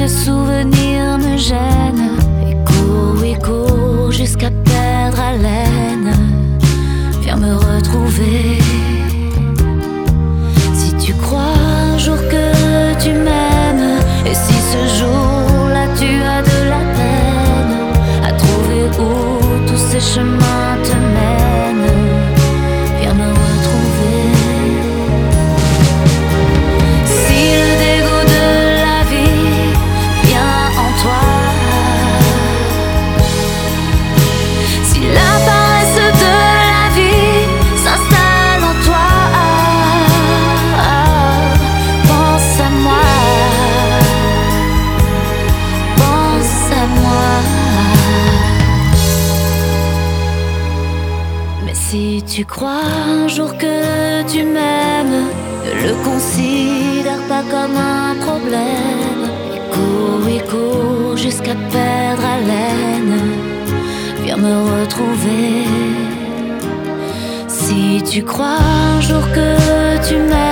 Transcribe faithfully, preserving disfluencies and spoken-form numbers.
souvenirs me gênent. Et cours, oui, cours jusqu'à perdre haleine. Viens me retrouver. Si tu crois un jour que tu m'aimes, et si ce jour-là tu as de la peine à trouver où tous ces chemins te mènent, viens me retrouver. Si le dégoût de la vie vient en toi, si la paresse de la vie s'installe en toi, pense à moi, pense à moi. Mais si tu crois un jour que tu m'aimes, ne le considère pas comme un problème. Et cours, oui, cours jusqu'à perdre haleine. Viens me retrouver. Si tu crois un jour que tu m'aimes,